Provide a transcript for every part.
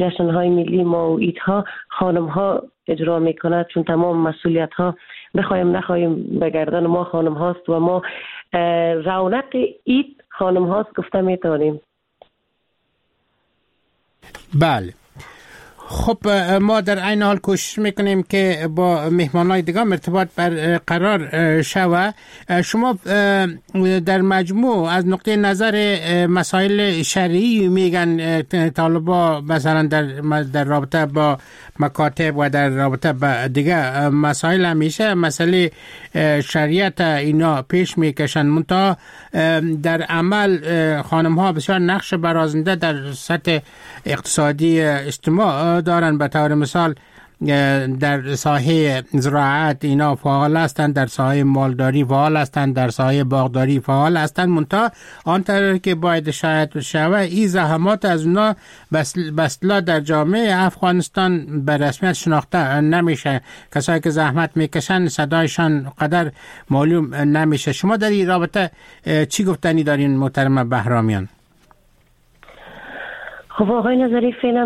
جشن‌های ملی ما و ایدها خانم‌ها اجرا می‌کند، چون تمام مسئولیت‌ها بخوایم نخواهیم به گردن ما خانم هاست و ما رونق اید خانم هاست گفته می‌توانیم. بله. خب ما در این حال کوشش میکنیم که با مهمانای دیگه ارتباط برقرار شود. شما در مجموع از نقطه نظر مسائل شرعی میگن طالبا مثلا در رابطه با مکاتب و در رابطه با دیگه مسائل همیشه مسئله شریعت اینا پیش میکشن، منتها در عمل خانم ها بسیار نقش برازنده در سطح اقتصادی اجتماع دارن. به طور مثال در ساحه زراعت اینا فعال هستند، در ساحه مالداری فعال هستند، در ساحه باغداری فعال هستند، منتها آنطور که باید شاید شوه این زحمات از اونا بسلا در جامعه افغانستان به رسمیت شناخته نمیشه. کسایی که زحمت میکشن صدایشان قدر معلوم نمیشه. شما در این رابطه چی گفتنی دارین محترم بهرامیان؟ خب آقای نظری، فعلا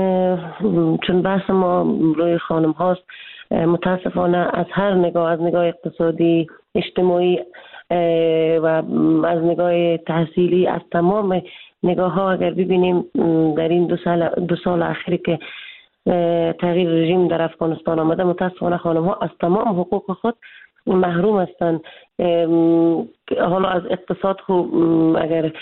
چون بحث ما روی خانم هاست، متاسفانه از هر نگاه، از نگاه اقتصادی، اجتماعی و از نگاه تحصیلی، از تمام نگاه ها اگر ببینیم در این دو سال اخیری که تغییر رژیم در افغانستان آمده، متاسفانه خانم ها از تمام حقوق خود محروم هستند. حالا از اقتصاد خوب اگر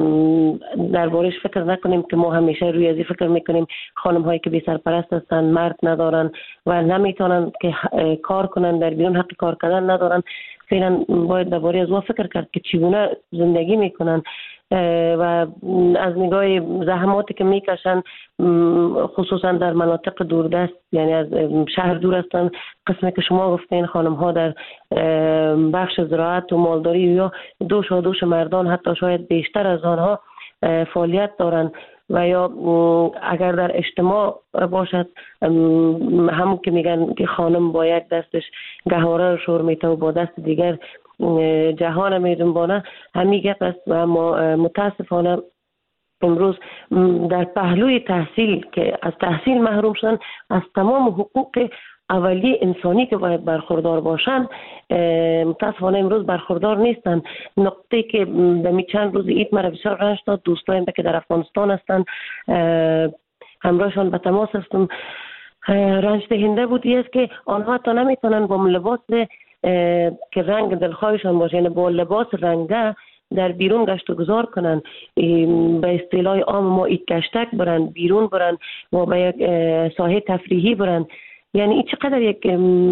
دربارش فکر نکنیم که ما همیشه روی ازی فکر میکنیم خانم هایی که بی سرپرست هستند، مرد ندارن و نمیتونن که کار کنن، در بیرون حق کار کردن ندارن. فعلا باید درباره از فکر کرد که چگونه زندگی میکنن و از نگاه زحماتی که میکشن، خصوصا در مناطق دوردست، یعنی از شهر دور هستن. قسمی که شما گفتین خانم ها در بخش زراعت و مالداری یا دوش مردان حتی شاید بیشتر از آنها فعالیت دارن و یا اگر در اجتماع باشد همون که میگن که خانم با یک دستش گهواره رو شور میته و با دست دیگر جهان میدنبانه، همین گپ است. و ما متاسفانه امروز در پهلوی تحصیل که از تحصیل محروم شدن، از تمام حقوق اولیه انسانی که باید برخوردار باشن، متاسفانه امروز برخوردار نیستن. نقطه که دمی چند روز عید مرا بسیار رنج داد، دوستایم که در افغانستان هستن همراهشان به تماس هستم، رنج دهنده بود است که آنها تا نمیتونن با لباس که رنگ دلخواهشان باشه، یعنی با لباس رنگه در بیرون گشت و گذار کنن، به اصطلاح عام ما ایت گشتک برن، بیرون برن و به یک ساحه تفریحی برن. یعنی این چقدر یک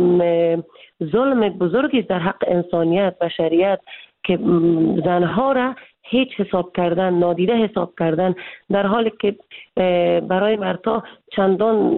ظلم بزرگی در حق انسانیت و بشریت که زنها را هیچ حساب کردن، نادیده حساب کردن، در حالی که برای مردها چندان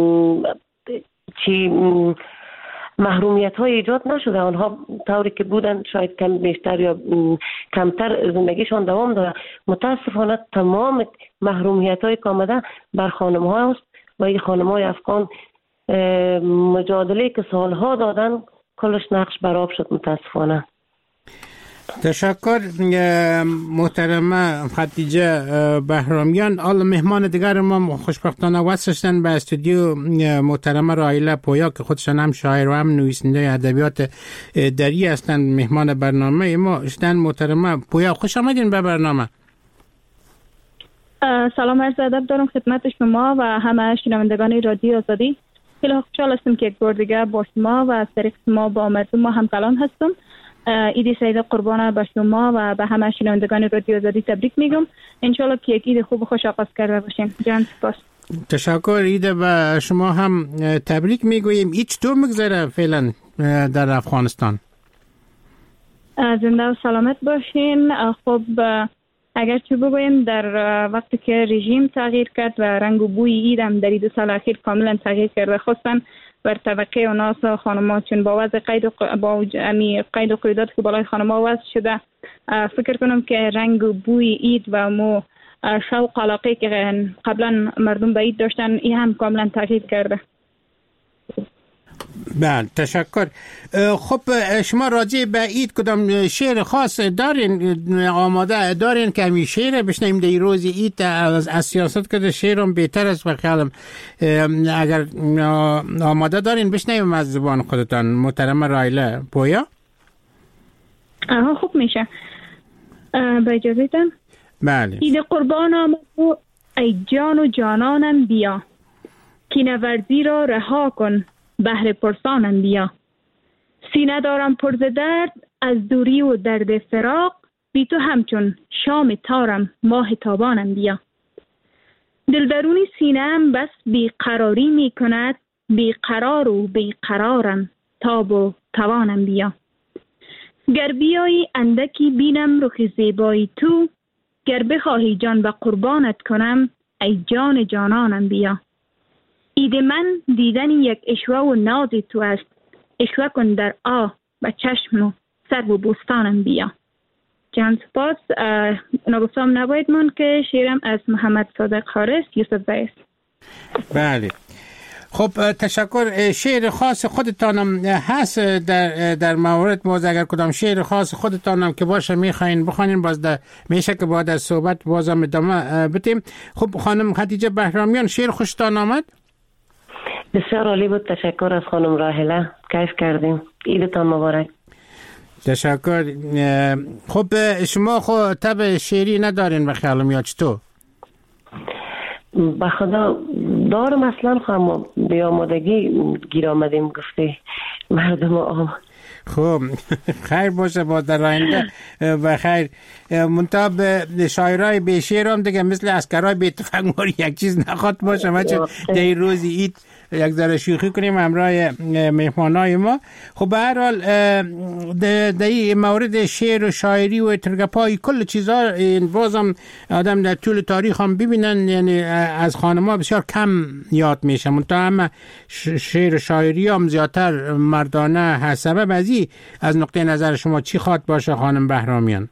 چی محرومیت های ایجاد نشده. آنها طوری که بودن شاید کم بیشتر یا کمتر زندگیشان دوام داره. متاسفانه تمام محرومیت های که آمده بر خانم ها است و این خانم های افغان مجادله که سالها دادن کلش نقش برآب شد متاسفانه. تشکر محترمه خدیجه بهرامیان. حالا مهمان دیگر ما خوشبختانه وصل شدن به استودیو محترمه رایله پویا که خودشان هم شاعر و هم نویسنده ادبیات دری هستند. مهمان برنامه ما شدن. محترمه پویا خوش آمدین به برنامه. سلام عرض ادب دارم خدمت شما و همه شنوندگان رادیو آزادی. خیلی خوشحال هستم که یک بار دیگه با شما و از طریق شما با مردم ما هم کلام هستم. عید سعید قربان به شما و به همه شنوندگان رادیو آزادی تبریک میگم. انشالله که یک عید خوب و خوش آغاز کرده باشیم. جان سپاس. تشکر. عید به شما هم تبریک میگوییم. عید چطور میگذره فعلا در افغانستان؟ زنده و سلامت باشین. خب اگر چه بگویم در وقتی که رژیم تغییر کرد و رنگ و بوی عید هم در 2 سال اخیر کاملا تغییر کرده، خصوصا بر طبقه اوناس خانم‌ها، چون با وضع قید و قیودات که بالای خانم‌ها وضع شده، فکر کنم که رنگ و بوی عید و مو شوق علاقه که قبلا مردم به عید داشتن این هم کاملا تغییر کرده. بله تشکر. خب شما راجع به اید کدام شعر خاص دارین آماده دارین که همین شعر بشنیم در روز اید از سیاست کرده شعرم بهتر است و خیالم اگر آماده دارین بشنیم از زبان خودتان محترم رایله پویا. خوب میشه با اجازهتان. بله. اید قربان آمد ای جان و جانانم بیا، کینه ورزی را رها کن بهر پرسانم بیا. سینه دارم پر ز درد از دوری و درد فراق، بی تو همچون شام تارم ماه تابانم بیا. دل درونی سینه‌ام بس بیقراری می کند، بیقرار و بیقرارم تاب و توانم بیا. گر بیایی اندکی بینم رخ زیبایی تو، گر بخواهی جان به قربانت کنم ای جان جانانم بیا. اید من دیدن یک اشوه و ناز تو است، اشوه کن در و چشم و سر و بستانم بیا. جان سپاس. نگفتم نباید من که شیرم از محمد صادق حارس یوسف زی است. بله. خب تشکر. شعر خاص خودتانم هست در مورد باز اگر کدام شعر خاص خودتانم که باشه میخواین بخوانین باز میشه که بعد از صحبت بازم ادامه بدیم. خب خانم خدیجه بهرامیان شعر خوشتان آمد؟ بسیار عالی بود. تشکر از خانم راهله. کیف کردیم. عیدتان مبارک. تشکر. خب شما خود طب شعری ندارین به خیالم یا چطور؟ به خدا دارم اصلا خواهم به آمادگی گیر آمدیم گفته مردم خب خیر باشه با در آینده و خیر. منتها به شاعرای به شعر هم دیگه مثل اسکرای به تفنگوری یک چیز نخواد باشه. ما چه در روزی اید یک ذره شوخی کنیم همراه مهمانای ما. خب به هر حال در این مورد شعر و شاعری و ترگپای کل چیزا بازم آدم در طول تاریخ هم ببینن، یعنی از خانم‌ها بسیار کم یاد میشه. منتها هم شعر و شاعری هم زیادتر مردانه هست. سبب از نقطه نظر شما چی خواد باشه خانم بهرامیان؟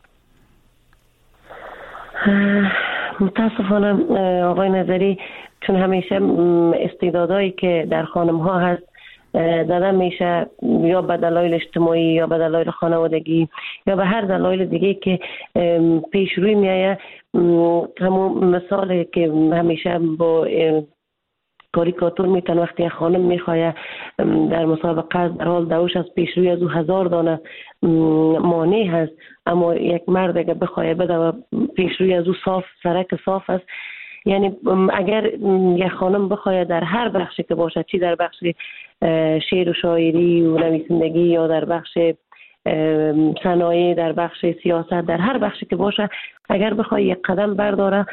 متاسفانه آقای نظری چون همیشه استعدادایی که در خانم ها هست داده میشه یا به دلایل اجتماعی یا به دلایل خانوادگی یا به هر دلایل دیگه که پیش روی میایه. همون مثالی که همیشه با کاریکاتور میتن وقتی خانم میخواه در مسابقه در حال دوش از پیش روی از او 1000 دانه مانع هست، اما یک مرد اگر بخواه بده و پیش روی از او صاف سرک صاف است. یعنی اگر یک خانم بخواه در هر بخشی که باشه، چی در بخش شعر و شاعری و نویسندگی یا در بخش صنایع، در بخش سیاست، در هر بخشی که باشه، اگر بخواه یک قدم برداره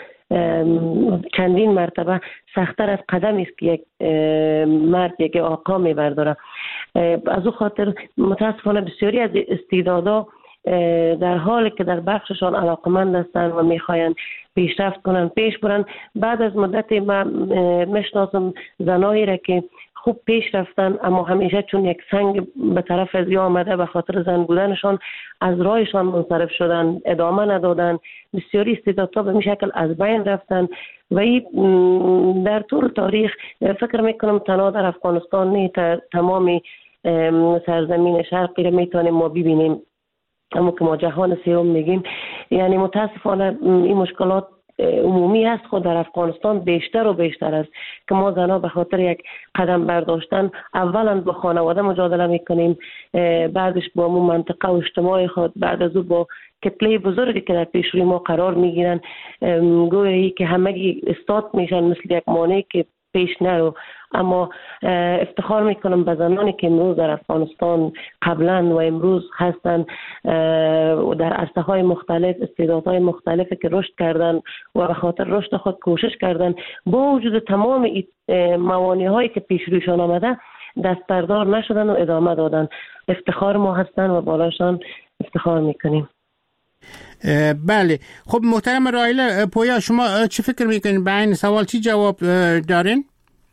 چندین مرتبه سخت‌تر از قدمی است که یک مرد یک آقا میبرداره. از او خاطر متاسفانه بسیاری از استعدادا در حالی که در بخششان علاقمند هستند و میخواین پیشرفت کنن پیش برن، بعد از مدتی ما میشناسم زنایی را که خوب پیش رفتن اما همیشه چون یک سنگ به طرف از آمده به خاطر زن بودنشان از راهشان منصرف شدن، ادامه ندادن. بسیاری استعدادها به این شکل از بین رفتن و این در طول تاریخ فکر میکنم تنها در افغانستان نه، تمامی سرزمین شرقی را میتونیم ما ببینیم، اما که ما جهان سوم میگیم. یعنی متاسفانه این مشکلات عمومی است، خود در افغانستان بیشتر و بیشتر است که ما زنها به خاطر یک قدم برداشتن اولا با خانواده مجادله میکنیم، بعدش با مو منطقه و اجتماع خود، بعد از او با کتله بزرگی که در پیش روی ما قرار میگیرن، گویی که همگی استاد میشن مثل یک مانع که پیش نرو. اما افتخار میکنم به زنانی که امروز در افغانستان قبلا و امروز هستن و در عرصه های مختلف استعدادهای مختلفی که رشد کردن و به خاطر رشد خود کوشش کردن، با وجود تمام موانع هایی که پیش رویشان آمده دست بردار نشدن و ادامه دادن. افتخار ما هستن و بالاشان افتخار میکنیم. بله. خب محترم رایله پویا، شما چی فکر میکنین به این سوال؟ چی جواب دارین؟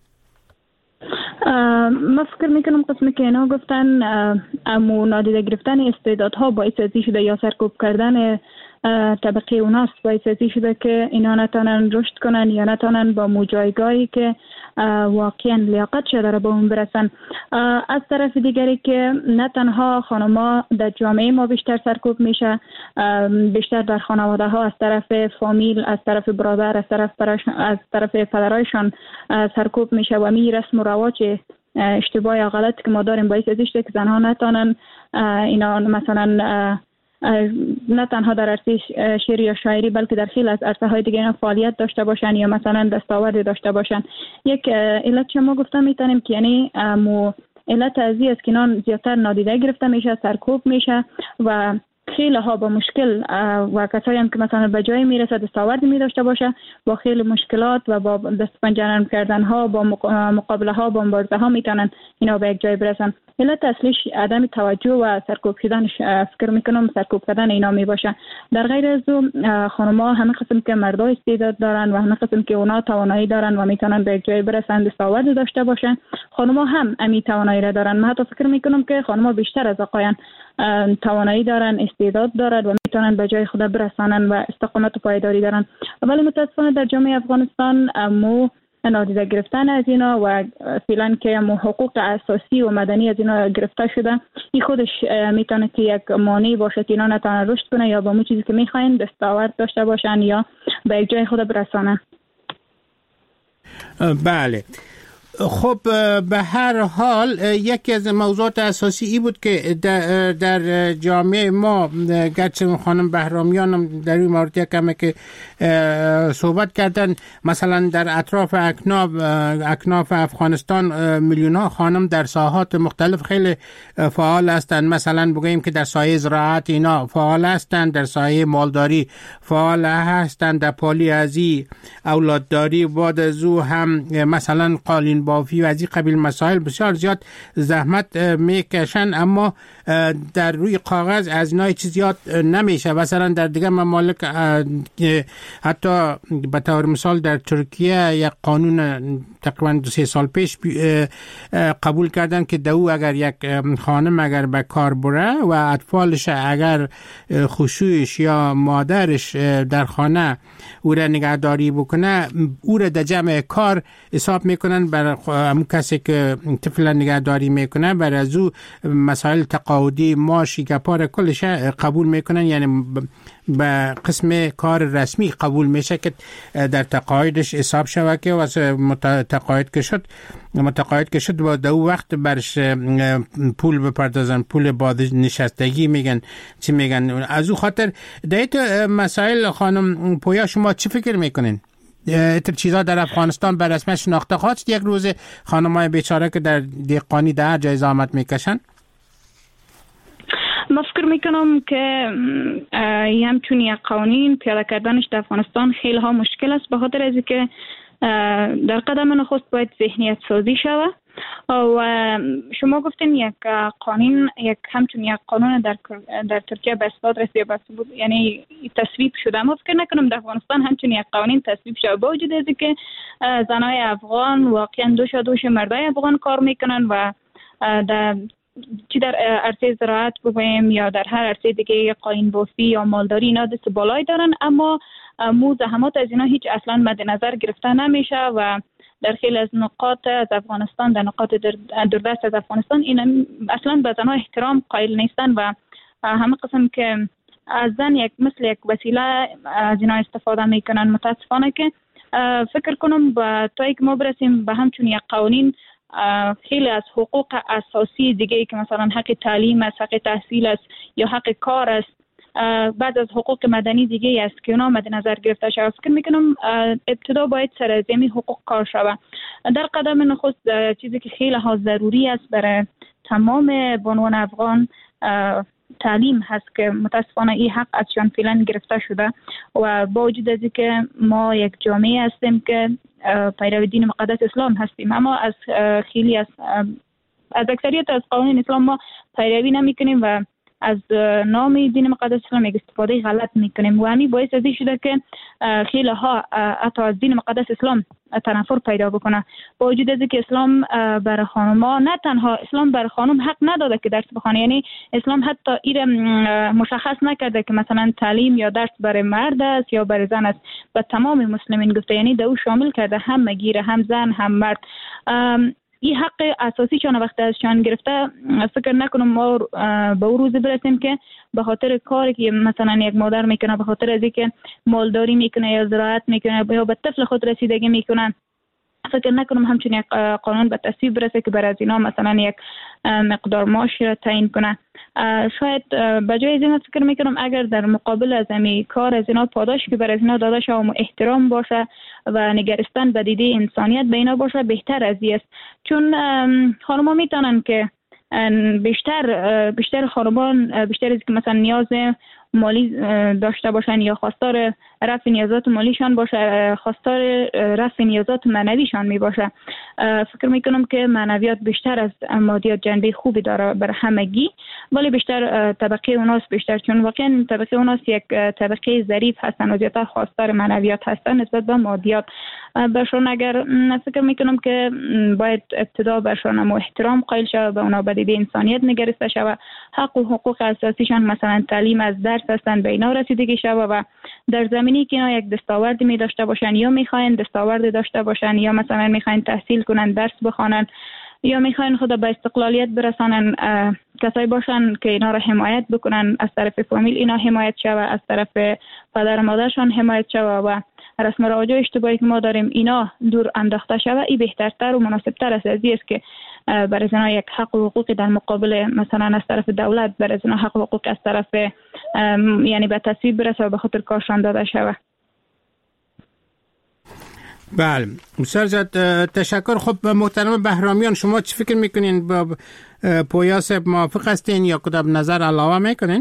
من فکر میکنم قسمی که اینا گفتن امو نادیده گرفتن استعدادها باعث ازی شده یا سرکوب کردن طبقه اوناست باعث ازی شده که اینا نتانن رشد کنن یا نتانن با موجایگاهی که واقعا لیاقت داره به اون برسن. از طرف دیگری که نه تنها خانم‌ها در جامعه ما بیشتر سرکوب میشه، بیشتر در خانواده ها از طرف فامیل، از طرف برادر، از طرف پدرایشان سرکوب میشه و می رسم و رواج اشتباه یا غلط که ما داریم باعث ازش که زنها نتانن اینا مثلا نه تنها در عرصه شعر یا شاعری بلکه در خیلی از عرصه های دیگه اینا فعالیت داشته باشن یا مثلا دستاورد داشته باشن. یک علت که ما گفتم میتونیم که یعنی علت ازی است که اینا زیادتر نادیده گرفته میشه، سرکوب میشه و خیلی ها با مشکل و کسایی هم که مثلا به جای میرسه دستاوردی می داشته باشه با خیلی مشکلات و با دست پنجه کردن ها، با مقابله ها، با مبارزه ها میتونن اینا به یک جای برسن. علت اصلیش عدم توجه و سرکوب شدنش فکر میکنم سرکوب کردن اینا می باشه. در غیر از اون خانم‌ها همه قسم که مردا استعداد دارن و همه قسم که اونا توانایی دارن و میتونن به یک جای برسن، دستاورد داشته باشن، خانم‌ها هم امی توانایی را دارن. من حتی فکر میکنم که خانم‌ها بیشتر از آقایان توانایی دارن، استعداد دارن و میتونن به جای خود برسانن و استقامت و پایداری دارن. ولی متاسفانه در جامعه افغانستان مو نادیده گرفتن از اینا و فعلا که مو حقوق اساسی و مدنی از اینا گرفته شده، این خودش میتونه که یک مانع باشه که اینا نتونه رشد کنه یا با مو چیزی که میخواین دستاورد داشته باشن یا به یک جای خود برسانن. بله. خب به هر حال یکی از موضوعات اساسی ای بود که در جامعه ما گرچه خانم بهرامیان در این مورد کمه که صحبت کردن، مثلا در اطراف اکناف افغانستان میلیون ها خانم در ساحات مختلف خیلی فعال هستند. مثلا بگوییم که در سایه زراعت اینا فعال هستند، در سایه مالداری فعال هستند، در پالیازی، اولادداری، بعد از او هم مثلا قالین بافی و از این قبیل مسائل بسیار زیاد زحمت میکشن، اما در روی کاغذ از اینا چیز زیاد نمیشه. مثلا در دیگه ممالک حتی به طور مثال در ترکیه یک قانون تقریبا 2-3 سال پیش قبول کردن که دو اگر یک خانم اگر به کار بره و اطفالش اگر خشوعش یا مادرش در خانه او را نگهداری بکنه، او را در جمع کار حساب میکنن بر همون کسی که طفل نگهداری میکنه، بر از او مسائل تقاعدی، معاشی، گپار کلش قبول میکنن، یعنی به قسم کار رسمی قبول میشه که در تقاعدش حساب شوه که واسه متقاعد که شد و دو وقت برش پول بپردازن، پول بازنشستگی میگن، چی میگن. از او خاطر دیت مسائل خانم پویا شما چی فکر میکنین؟ ایتر چیزا در افغانستان به رسمیت شناخته خواست یک روز خانمای بیچاره که در دیقانی در جای زحمت میکشن؟ ما فکر میکنم که همچون یک قوانین پیاده کردنش در افغانستان خیلی ها مشکل است، به خاطر از اینکه در قدم نخست باید ذهنیت سازی شود و شما گفتین یک قانون، همچون یک قانون در ترکیه به اثبات رسید، یعنی تصویب شده. ما فکر نکنم در افغانستان همچون یک قانون تصویب شده، با وجود از اینکه زنای افغان واقعا دوش مردای افغان کار میکنن و چی در عرصه زراعت بگویم یا در هر عرصه دیگه قاین بافی یا مالداری اینا دست بالایی دارن، اما زحمات از اینا هیچ اصلا مد نظر گرفته نمیشه و در خیلی از نقاط از افغانستان، در نقاط دوردست از افغانستان این اصلا به زنها احترام قائل نیستن و همه قسم که از زن مثل یک وسیله از اینا استفاده میکنن. متاسفانه که فکر کنم تا اینکه ما برسیم به همچون یک قوانین، خیلی از حقوق اساسی دیگه که مثلا حق تعلیم است، حق تحصیل است یا حق کار است، بعد از حقوق مدنی دیگه است که اونا مد نظر گرفته شود. فکر میکنم ابتدا باید سر زمین حقوق کار شود. در قدم نخست چیزی که خیلی ها ضروری است برای تمام بانوان افغان تعلیم هست که متاسفانه این حق ازشان فعلا گرفته شده و با وجود از اینکه ما یک جامعه هستیم که پیرو دین مقدس اسلام هستیم، اما از خیلی از اکثریت از قوانین اسلام ما پیروی نمی کنیم و از نام دین مقدس اسلام یک استفاده غلط میکنیم و همین باعث از این شده که خیلی ها حتی از دین مقدس اسلام تنفر پیدا بکنه. با وجود از که اسلام بر خانم‌ها نه تنها اسلام بر خانم حق نداده که درس بخونه، یعنی اسلام حتی این مشخص نکرده که مثلا تعلیم یا درس برای مرد است یا برای زن است، به تمام مسلمین گفته، یعنی دو شامل کرده، هم مگیر، هم زن، هم مرد. این حق اساسی چون وقت ازشان گرفته، فکر نکنم ما به اون روز برسیم که به خاطر کاری که مثلا یک مادر میکنه، به خاطر از اینکه مالداری میکنه یا زراعت میکنه یا به طفل خود رسیدگی میکنه، فکر نکنم همچون یک قانون به تصویب برسه که برای از اینا مثلا یک مقدار معاش تعیین کنه. شاید به جای از این فکر میکنم اگر در مقابل از این کار از اینا پاداش که برای از اینا داده شده و احترام باشه و نگرستن به دیده انسانیت به اینا باشه، بهتر از این است. چون خانم‌ها میتونن که بیشتر خانمان بیشتر از که مثلا نیاز مالی داشته باشن یا خواستار رفع نیازات مالیشان باشه، خواستار رفع نیازات معنویشان می باشه. فکر میکنم که معنویات بیشتر از مادیات جنبه خوبی داره بر همگی، ولی بیشتر طبقه اوناس بیشتر، چون واقعا طبقه اوناس یک طبقه ظریف هستن و زیادتر خواستار معنویات هستن نسبت به مادیات. برشان اگر فکر میکنم که باید ابتدا برشان احترام قائل شود، به اونا به دید انسانیت نگرسته شود، حق و حقوق اساسیشان مثلا تعلیم از درس هستن به اینا رسیدگی شود و در زمینی که اینا یک دستاوردی می داشته باشن یا میخواین دستاورد داشته باشن یا مثلا میخواین تحصیل کنن، درس بخوانن یا میخواین خود به استقلالیت برسانن، کسایی باشن که اینا را حمایت بکنن، از طرف فامیل اینا حمایت شود، از طرف پدر مادرشان حمایت شود و رسم و رواج اجتماعی که ما داریم اینا دور انداخته شود، این بهترتر و مناسبتر است از است که برای زنها یک حق و حقوقی در مقابل مثلا از طرف دولت برای زنها حق و حقوق از طرف یعنی به تصویب برسه و به خاطر کارشان داده شود. بله سرزاد تشکر. خب محترم بهرامیان، شما چی فکر میکنین؟ با پویا صاحب موافق هستین یا کدام نظر علاوه میکنین؟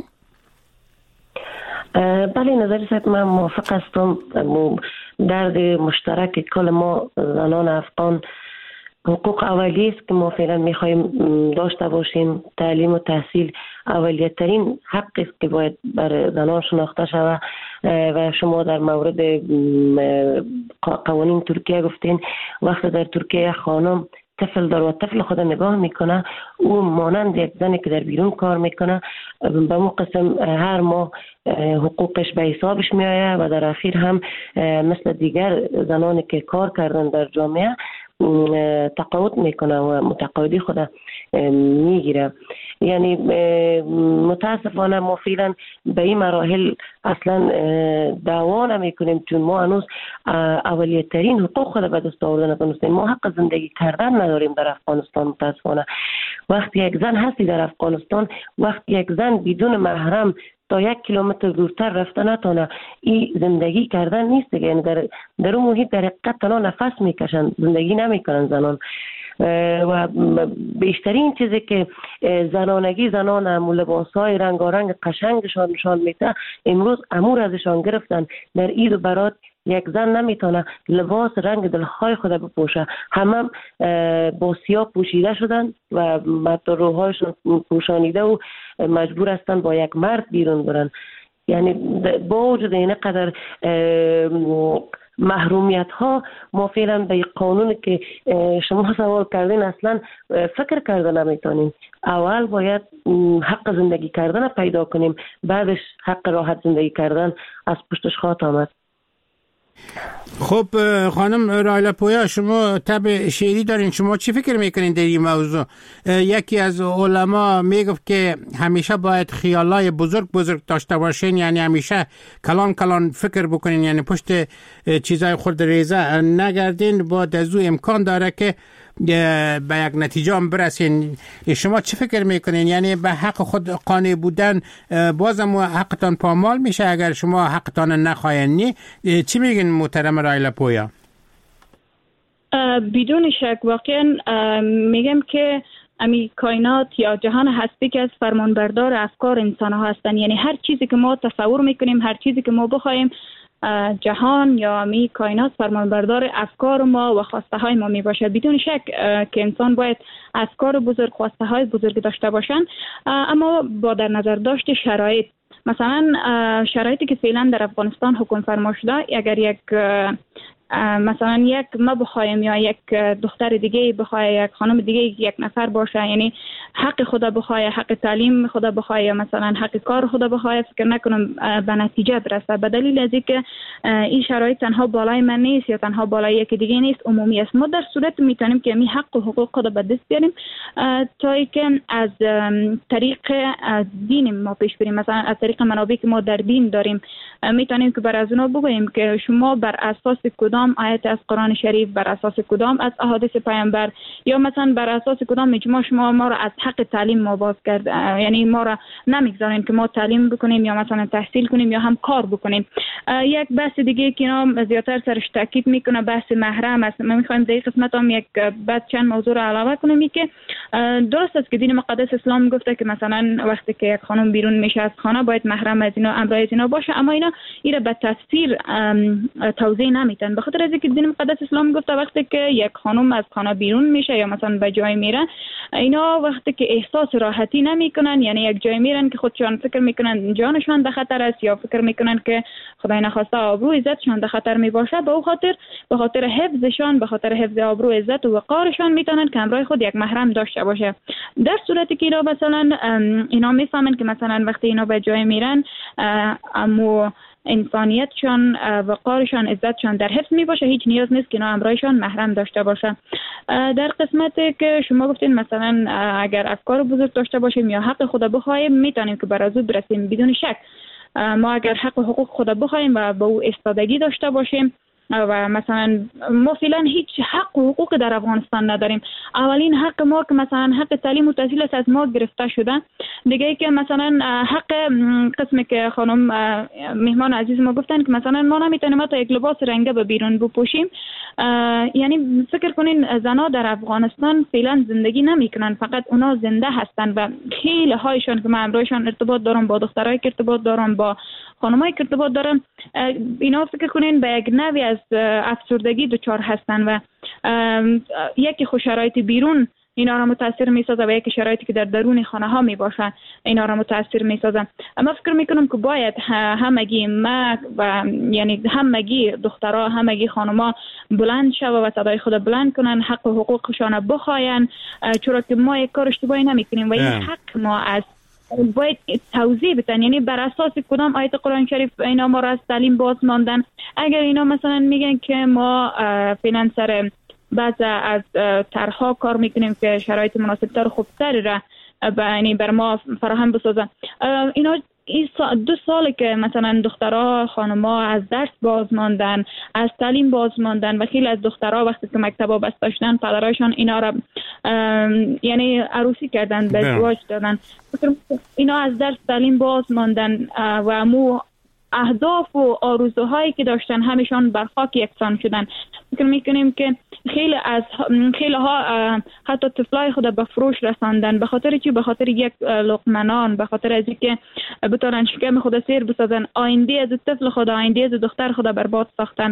بله نظر صاحب من موافق هستم. درد مشترک کل ما زنان افغان حقوق اولیه است که ما فعلا میخوایم داشته باشیم. تعلیم و تحصیل اولیه ترین حق است که باید بر زنان شناخته شود و شما در مورد قوانین ترکیه گفتین، وقتی در ترکیه خانم طفل داره و طفل خود نگاه میکنه، او مانند یک زنی که در بیرون کار میکنه به اون قسم هر ماه حقوقش به حسابش میآید و در اخیر هم مثل دیگر زنانی که کار کردن در جامعه تقاعد میکنه و متقاعدی خود میگیره. یعنی متاسفانه ما فعلا به این مراحل اصلا دعوا نمیکنیم، چون ما هنوز اولیه ترین حقوق خود به دست آوردن نتونستیم. ما حق زندگی کردن نداریم در افغانستان متاسفانه. وقتی یک زن هستی در افغانستان، وقتی یک زن بدون محرم تا 1 کیلومتر دورتر رفته نتونه، این زندگی کردن نیست دیگه. یعنی در اون محیط در حقیقت تنها نفس میکشن، زندگی نمیکنن زنان. و بیشترین چیزی که زنانگی زنان لباسهای رنگارنگ قشنگشان نشان میده، امروز امور ازشان گرفتن. در عید و برات یک زن نمیتونه لباس رنگ دلخواه خود بپوشه، همه با سیاه پوشیده شدن و روحایشون پوشانیده و مجبور هستن با یک مرد بیرون برن. یعنی با وجود این قدر محرومیت ها، ما فعلا به قانون که شما سوال کردین اصلا فکر کرده نمیتونیم. اول باید حق زندگی کردن پیدا کنیم، بعدش حق راحت زندگی کردن از پشتش خواهد آمد. خب خانم رایلا پویا، شما طب شعری دارین، شما چی فکر میکنین در این موضوع؟ یکی از علما میگفت که همیشه باید خیالای بزرگ داشته باشین، یعنی همیشه کلان فکر بکنین، یعنی پشت چیزای خود ریزه نگردین. با دزو امکان داره که به یک نتیجه هم برسین. شما چی فکر میکنین؟ یعنی به حق خود قانع بودن بازم حقتان پامال میشه اگر شما حقتان نخواهین؟ چی میگین محترم رایلا پویا؟ بدون شک واقعا میگم که امی کائنات یا جهان هستی که از فرمانبردار افکار انسان ها هستن. یعنی هر چیزی که ما تصور میکنیم، هر چیزی که ما بخوایم جهان یا می کائنات فرمانبردار افکار ما و خواسته های ما می باشه. بدون شک که انسان باید افکار بزرگ، خواسته های بزرگ داشته باشن، اما با در نظر داشت شرایط. مثلا شرایطی که فعلا در افغانستان حکم فرما شده، اگر یک مثلا یک ما بخوایم یا یک دختر دیگه بخواه، یک خانم دیگه یک نفر باشه، یعنی حق خدا بخواه، حق تعلیم خدا بخواه، یا مثلا حق کار خدا بخواه، فکر نکنم به نتیجه برسه. به دلیل از اینکه این شرایط تنها بالای من نیست یا تنها بالای یک دیگه نیست، عمومی است. ما در صورت میتونیم که می حق و حقوق خدا به دست بیاریم تا اینکه از طریق دین ما پیش بریم. مثلا از طریق منابعی که ما در دین داریم میتونیم که بر از اونا بگوییم که شما بر اساس کدام آیت از قرآن شریف، بر اساس کدام از احادیث پیامبر، یا مثلا بر اساس کدام اجماع شما ما را از حق تعلیم ما باز کرد، یعنی ما را نمیگذارین که ما تعلیم بکنیم یا مثلا تحصیل کنیم یا هم کار بکنیم. یک بحث دیگه که اینا زیادتر سرش تاکید میکنه بحث محرم است. ما میخوایم در این قسمت هم یک بعد چند موضوع را علاوه کنیم که درست است که دین مقدس اسلام گفته که مثلا وقتی که یک خانم بیرون میشه از خانه باید محرم از اینا، امرای از اینا باشه، اما اینا به تفصیل توضیح نمیدن. به خاطر اینکه دین مقدس اسلام گفته وقتی که یک خانم از خانه بیرون میشه یا مثلا به جای میره، اینا وقتی که احساس راحتی نمیکنن، یعنی یک جای میرن که خودشان فکر میکنن جانشان در خطر است یا فکر میکنن که خدای نخواسته آبرو عزتشان در خطر میباشه، به خاطر حفظشان، به خاطر حفظ آبرو عزت و وقارشان میتونن که همراه خود یک محرم داشته باشه. در صورتی که اینا مثلا اینا میفهمن که مثلا وقتی اینا به جای میرن اما انسانیتشان، وقارشان، عزتشان در حفظ می باشه، هیچ نیاز نیست که اینا همراهشان محرم داشته باشه. در قسمتی که شما گفتین مثلا اگر افکار بزرگ داشته باشیم یا حق خدا بخوایم میتونیم که بر از او برسیم. بدون شک ما اگر حق و حقوق خدا بخوایم و به او استادگی داشته باشیم و مثلا ما فعلا هیچ حق و حقوق در افغانستان نداریم. اولین حق ما که مثلا حق تعلیم و تحصیل است از ما گرفته شده. دیگه ای که مثلا حق قسمی که خانم مهمان عزیز ما گفتن که مثلا ما نمیتونیم تا یک لباس رنگه به بیرون بپوشیم. یعنی فکر کنین زنا در افغانستان فعلا زندگی نمیکنن، فقط اونا زنده هستن و خیلی هایشان که من همراهشان ارتباط دارم، با دخترای که ارتباط دارم، با خانمایی که ارتباط دارن، اینا فکر کنین به یک نوعی از افسردگی دچار هستن و یکی خود شرایط بیرون اینا را متاثر میسازه و یکی شرایطی که در درون خانه ها می باشه اینا را متاثر میسازه. اما فکر میکنم که باید همگی ما و یعنی همگی دخترها، همگی خانما بلند شو و صدای خود بلند کنن، حق و حقوقشان بخواین، چرا که ما یک کار اشتباهی نمیکنیم و این حق ما است. باید توضیح بدن، یعنی بر اساس کدام آیت قرآن شریف اینا ما را از تعلیم باز ماندن. اگر اینا مثلا میگن که ما فعلا سر بعض از طرح‌ها کار میکنیم که شرایط مناسب‌تر و خوبتری را یعنی بر ما فراهم بسازن، اینا این 2 ساله که مثلا دخترها، خانم‌ها از درس باز ماندن، از تعلیم باز ماندن و خیلی از دخترها وقتی که مکتبا بسته شدن پدرایشان اینا را یعنی عروسی کردن، به ازدواج دادن. اینا از درس تعلیم باز ماندن و مو اهداف و آرزوهایی که داشتن همیشان بر خاک یکسان شدن. فکر میکنیم که خیلی ها حتی طفلای خود به فروش رساندن. به خاطر چی؟ به خاطر یک لقمه نان، به خاطر از اینکه بتونن شکم خود سیر بسازن. آینده از طفل خود، آینده از دختر خود برباد ساختن.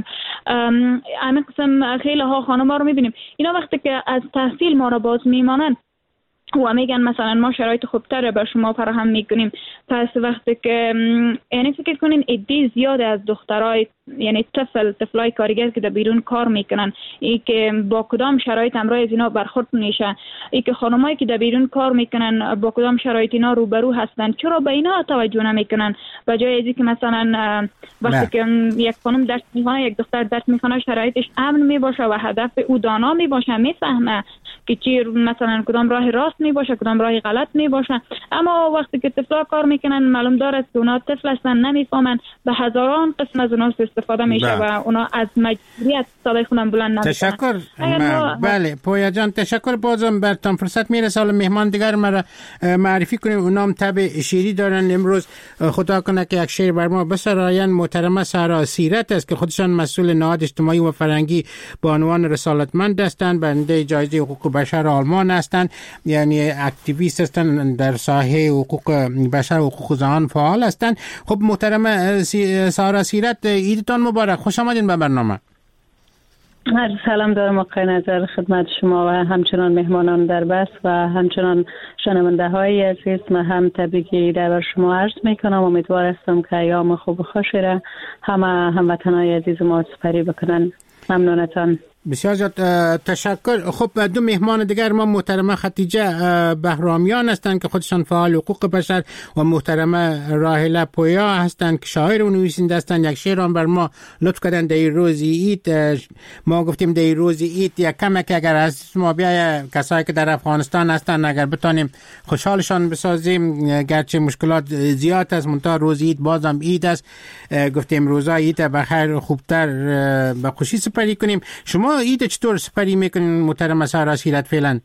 همین قسم خیلی ها خانم‌ها رو میبینیم اینا وقتی که از تحصیل ما رو باز میمانن و میگن مثلا ما شرایط خوبتر به شما فراهم میکنیم، پس وقتی که یعنی فکر کنین عده زیاد از دخترای یعنی طفلای کارگر که در بیرون کار میکنن، ای که با کدام شرایط همراه از اینا برخورد میشه، ای که خانمایی که در بیرون کار میکنن با کدام شرایط اینا روبرو هستن، چرا به اینا توجه نمیکنن؟ به جای از اینکه مثلا وقتی که یک خانم درس میخونه، یک دختر درس میخونه، شرایطش امن میباشه و هدف او دانا میباشه، میفهمه که چی مثلا کدام راه راست میباشه، کدام راه غلط میباشه. اما وقتی که طفلا کار میکنن معلوم داره که اونا طفل هستن، نمیفهمن، به هزاران قسم از اونا استفاده میشه و اونا از مجبوریت صدای خودم بلند نمیکنن. تشکر. بله پویا جان تشکر. بازم برتان فرصت میرسه حالا مهمان دیگر مرا معرفی کنیم. اونام طبع شیری دارن. امروز خدا کنه که یک شعر بر ما بسراین. محترمه سارا سیرت است که خودشان مسئول نهاد اجتماعی و فرهنگی با عنوان رسالتمند هستند، برنده جایزه حقوق بشر آلمان هستند. یعنی اکتیویست هستن در ساحه حقوق بشر و حقوق زنان فعال هستن. خب محترم سارا سیرت، عیدتان مبارک، خوش آمدین به برنامه. سلام دارم آقای نظر خدمت شما و همچنان مهمانان در بس و همچنان شنونده های عزیز. من هم تبریک عید بر شما عرض میکنم. امیدوار هستم که ایام خوب و خوشی را همه هموطنان عزیز ما سپری بکنن. ممنونتان. بسیار زیاد تشکر. خب دو مهمان دیگر ما محترمه خدیجه بهرامیان هستند که خودشان فعال حقوق بشر و محترمه راهله پویا هستند که شاعر و نویسنده هستند. یک شعر بر ما لطف کردن در روز عید. ما گفتیم در روز عید یک کمک اگر از ما بیای کسایی که در افغانستان هستند اگر بتانیم خوشحالشان بسازیم، گرچه مشکلات زیاد است منتها روز عید بازم عید است. گفتیم روزا عید بخیر خوبتر به خوشی سپری کنیم. شما عید چطور سپری میکنین محترم سارا سیرت فعلا؟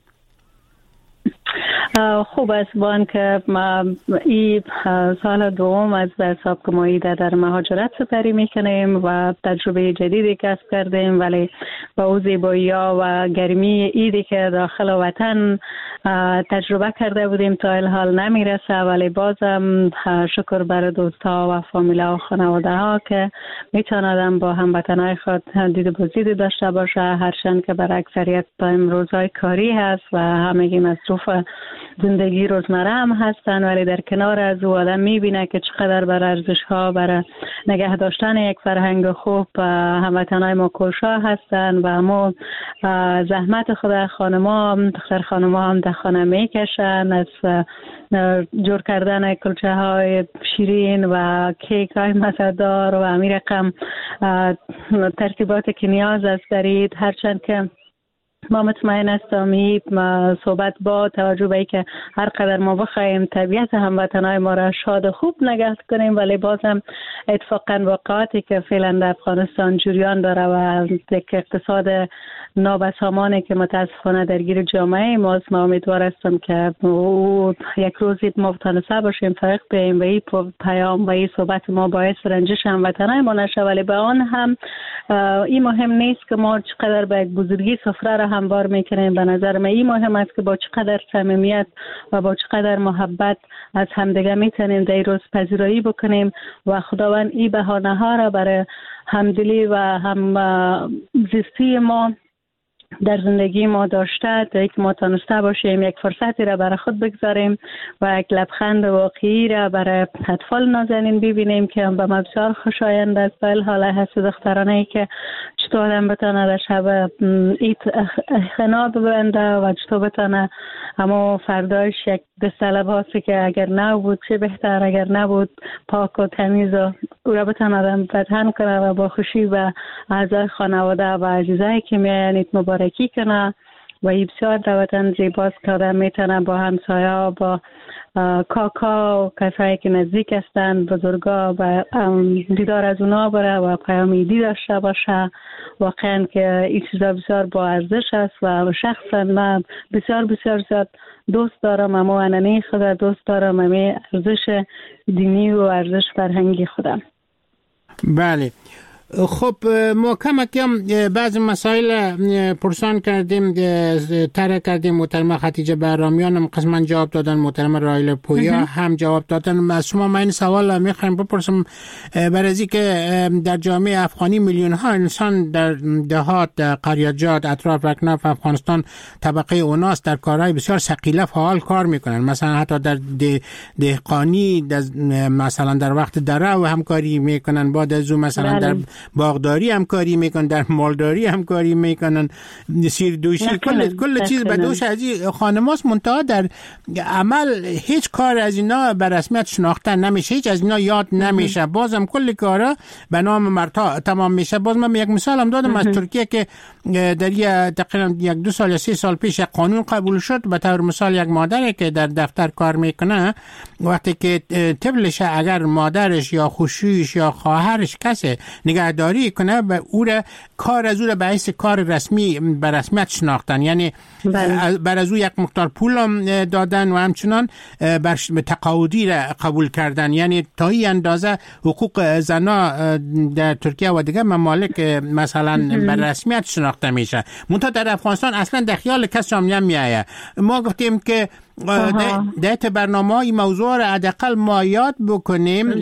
خوب است با آنکه ما این سال دوم از به حساب که ما عید در مهاجرت سپری میکنیم و تجربه جدیدی کسب کردیم، ولی با او زیبایی‌ها و گرمی عیدی که داخل وطن تجربه کرده بودیم تا الحال نمیرسه، ولی بازم شکر بر دوستا و فامیلا و خانواده ها که میتونادم با هموطنای خود دید بازدید داشته باشه، هرچند که بر اکثریت روزهای کاری هست و همگی مصروف زندگی روزمره هم هستن، ولی در کنار از او آدم میبینه که چقدر بر ارزش ها برای نگه داشتن یک فرهنگ خوب هموطنای ما کوشا هستن و همو زحمت خود خانما دختر خانما هم در خانه میکشن، از جور کردن کلچه های شیرین و کیک های مزه‌دار و همین رقم ترتیبات که نیاز است در عید. هرچند که ما مطمئن هستم صحبت با توجه به اینکه هر قدر ما بخوایم طبیعت هموطنای ما را شاد و خوب نگه کنیم، ولی بازم اتفاقا واقعاتی که فعلا در افغانستان جریان داره و یک اقتصاد نابسامانی که متاسفانه درگیر جامعه ماست، ما امیدوار هستم که یک روزی ما تونسته باشیم فرق بیم و این پیام و این صحبت ما باعث رنجش هموطنای ما نشه، ولی به آن هم این مهم نیست که ما چقدر به یک بزرگی سفره را هموار میکنیم. به نظر من این مهم است که با چقدر صمیمیت و با چقدر محبت از همدیگه میتونیم در روز پذیرایی بکنیم و خداوند این بهانه ها را برای همدلی و هم زیستی ما در زندگی ما داشته تا یک ما تانسته باشیم یک فرصتی را برای خود بگذاریم و یک لبخند واقعی را برای اطفال نازنین ببینیم که به ما بسیار خوشایند است. به حال هست دخترانه ای که چطور آدم بتانه در شب عید خنا ببنده و چطور بتانه اما فرداش یک دسته لباسی که اگر نبود چه بهتر، اگر نبود پاک و تمیز و او را بتانه آدم پتن کنه و با خوشی و اعضای خانواده و عزیزایی که میاین مبارکی کنه و این بسیار دوتن زیباست که آدم میتونه با همسایه با کاکا و کسایی که نزدیک هستند بزرگا و دیدار از اونا بره و پیام عیدی داشته باشه. واقعا که این چیزا بسیار با ارزش است و شخصا من بسیار بسیار زیاد دوست دارم، اما انانه خدا دوست دارم، امی ارزش دینی و ارزش فرهنگی خودم. بله. خب ما کم بعض مسائل پرسان کردیم، طرح کردیم. محترمه خدیجه بهرامیان هم قسما جواب دادن، محترمه راهله پویا هم جواب دادن. از شما من این سوال میخوایم بپرسم برای از که در جامعه افغانی میلیون ها انسان در دهات، قریاجات، اطراف اکناف افغانستان طبقه اوناست در کارهای بسیار ثقیله فعال کار میکنن، مثلا حتی در دهقانی، مثلا در وقت دره و همکاری میکنن، بعد از اون مثلا در باغداری همکاری میکنن، در مالداری همکاری میکنن، سیردوشی، کل چیز به دوش از این خانماست. منتها در عمل هیچ کار از اینا به رسمیت شناخته نمیشه، هیچ از اینا یاد نمیشه، بازم کل کارا به نام مرتا تمام میشه. باز من یک مثال هم دادم از ترکیه که در تقریبا 1-2 سال یا 3 سال پیش یک قانون قبول شد. به طور مثال یک مادری که در دفتر کار میکنه وقتی که طفلش اگر مادرش یا خوشویش یا خواهرش کسی نگه نگهداری کنه به او را کار از او را به حیث کار رسمی به رسمیت شناختن، یعنی بر از او یک مقدار پول دادن و همچنان بر تقاعدی را قبول کردن، یعنی تا این اندازه حقوق زنا در ترکیه و دیگر ممالک مثلا بر رسمیت شناخته میشه. منتها در افغانستان اصلا در خیال کس هم نمیآید. ما گفتیم که در برنامه های موضوع را حداقل ما یاد بکنیم.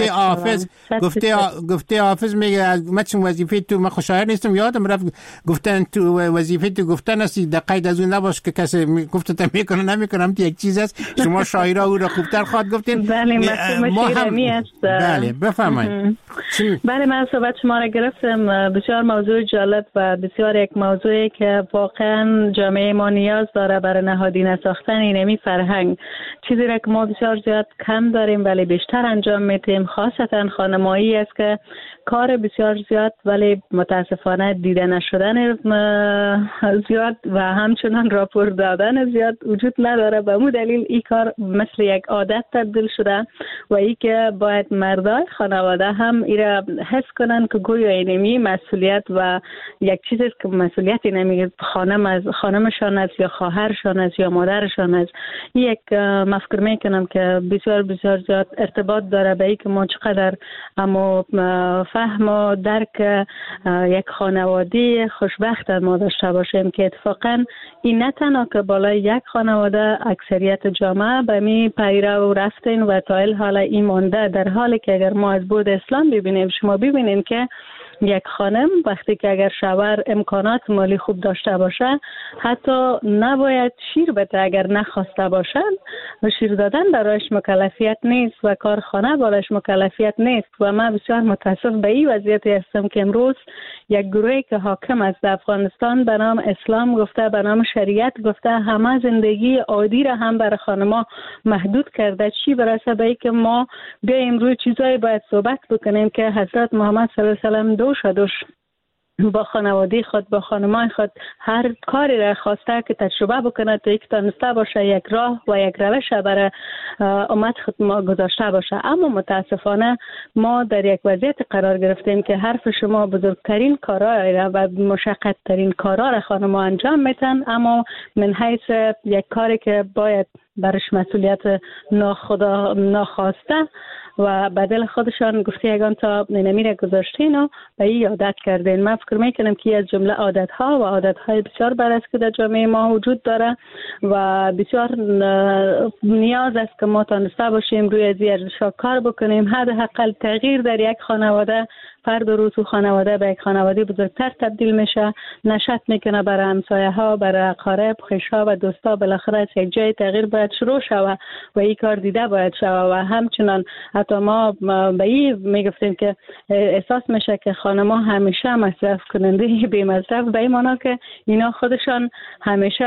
گفته حافظ میگه من چون وظیفه تو، من خوشایند نیستم، یادم رفت گفتن تو وظیفه تو گفتن هستی، در قید از اون نباش که کسی گفته میکنه نمیکنم، یک چیز است شما شاعرها او را خوبتر خواهد گفتین. بله مفهوم شیرمی است. بله بفرمایید. بله من صحبت شما را گرفتم. بسیار موضوع جالب و بسیار یک موضوعی که واقعا جامعه ما نیاز داره برای نهادینه ساختن اینمی فرهنگ، چیزی را که ما بسیار زیاد کم داریم ولی بیشتر انجام میدیم. خاصتا خانمایی است که کار بسیار زیاد ولی متاسفانه دیده نشدن زیاد و همچنان راپور دادن زیاد وجود نداره. به مو دلیل این کار مثل یک عادت تبدیل شده و ای که باید مردای خانواده هم ایره حس کنن که گویا اینمی مسئولیت و یک چیزی که مسئولیتی نمیگه خانمشان است یا خواهرشان است یا مادرشان است. یک مفکر میکنم که بسیار بسیار زیاد ارتباط داره به ای که ما چقدر اما فهم و درک یک خانواده خوشبخت ما داشته باشیم که اتفاقا این نه تنها که بالای یک خانواده اکثریت جامعه به می پیرو رفتین و تا حالا این مانده، در حالی که اگر ما از بود اسلام ببینیم، شما ببینین که یک خانم وقتی که اگر شوهر امکانات مالی خوب داشته باشه حتی نباید شیر بده اگر نخواسته باشن و شیر دادن برایش مکلفیت نیست و کارخانه برایش مکلفیت نیست. و من بسیار متاسف به این وضعیتی هستم که امروز یک گروهی که حاکم است در افغانستان به نام اسلام گفته، به نام شریعت گفته، همه زندگی عادی را هم برای خانما محدود کرده. چی برسه به این که ما بیاییم روی چیزایی باید صحبت بکنیم که حضرت محمد صلی الله علیه و سلم دوش با خانواده خود، با خانمان خود هر کاری را خواسته که تجربه بکنه تا یک تانسته باشه یک راه و یک روش برای امت خود ما گذاشته باشه. اما متاسفانه ما در یک وضعیت قرار گرفتیم که حرف شما بزرگترین کارا را و مشقت ترین کارا را خانما انجام میتن، اما من حیث یک کاری که باید برش مسئولیت ناخواسته و بدل خودشان گفته یگان تا نمیره گذاشتین و به این عادت کردین. من فکر میکنم که از جمله عادتها و عادتهای بسیار برست که در جامعه ما وجود داره و بسیار نیاز است که ما تانسته باشیم روی از ارزش‌ها کار بکنیم. حداقل تغییر در یک خانواده، فرد رو تو خانواده به یک خانواده بزرگتر تبدیل میشه، نشأت میکنه برای همسایه ها، برای اقارب، خویشا و دوستا. بالاخره از یک جای تغییر باید شروع شود و این کار دیده باید شود. و همچنان حتی ما به این میگفتیم که احساس میشه که خانم‌ها همیشه مصرف کننده بی مصرف، به این معنی که اینا خودشان همیشه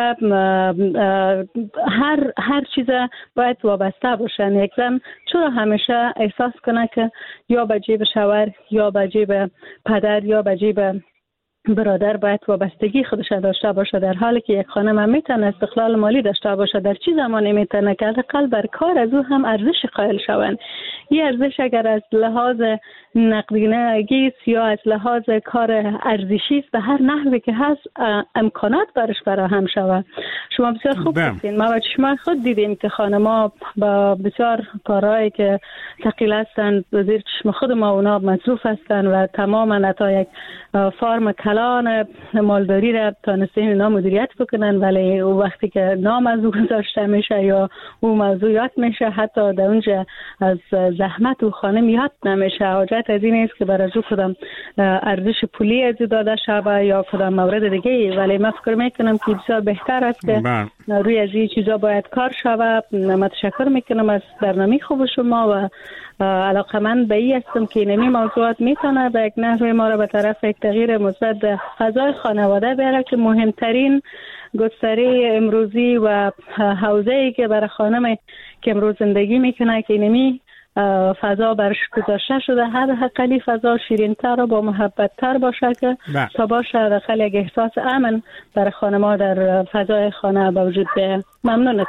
هر چیز باید وابسته باشن. یک زن چرا همیشه احساس کنه که یا به جیب شوهر یا به جیب پدر یا به جیب برادر باید وابستگی خودش داشته باشه، در حالی که یک خانم هم میتونه استقلال مالی داشته باشه. در چه زمانی میتونه که حداقل بر کار از او هم ارزش قائل شوند. این ارزش اگر از لحاظ نقدینگی یا از لحاظ کار ارزشی است، به هر نحوی که هست امکانات برش فراهم شود. شما بسیار خوب گفتین. ما شما خود دیدیم که خانم‌ها با بسیار کارهایی که ثقیل هستند زیر چشم خود ما اونا مصروف هستند و تماما تا یک فارم کلان مالداری را تانستین اینا مدیریت بکنن، ولی او وقتی که نام از او گذاشته میشه یا او موضوع یاد میشه، حتی در اونجا از زحمت و خانم یاد نمیشه. حاجت از این است که برای او کدام ارزش پولی از داده شده یا کدام مورد دیگه، ولی من فکر میکنم که بسیار بهتر است که روی از این چیزا باید کار شود. متشکر میکنم از برنامه خوب شما و علاقمند به این هستم که اینمی موضوعات میتونه به یک نحوی ما را به طرف یک تغییر مثبت در فضای خانواده بره که مهمترین گستره امروزی و حوزه‌ای که برای خانم که امروز زندگی میکنه که اینمی فضا برش گذاشته شده، هر حقلی فضا شیرین‌تر و با محبت‌تر باشه که تا باشه حداقل یک احساس امن برای خانم‌ها در فضای خانه به وجود بیاید. ممنونتان.